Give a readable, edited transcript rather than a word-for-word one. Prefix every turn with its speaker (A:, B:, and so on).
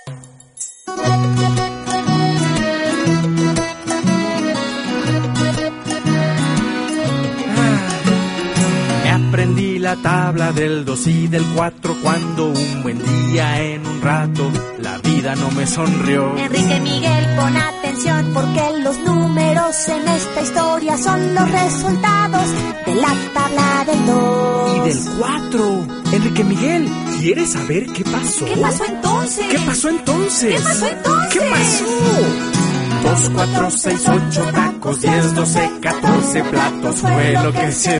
A: Aprendí la tabla del 2 y del 4 cuando un buen día en un rato la vida no me sonrió.
B: Enrique Miguel, pon atención porque los números en esta historia son los resultados de la tabla del 2
A: y del 4. Enrique Miguel, ¿quieres saber qué pasó?
B: ¿Qué pasó entonces?
A: ¿Qué pasó entonces?
B: ¿Qué pasó entonces?
A: ¿Qué pasó? 2, 4, 6, 8 tacos, 10, 12, 14 platos fue lo que se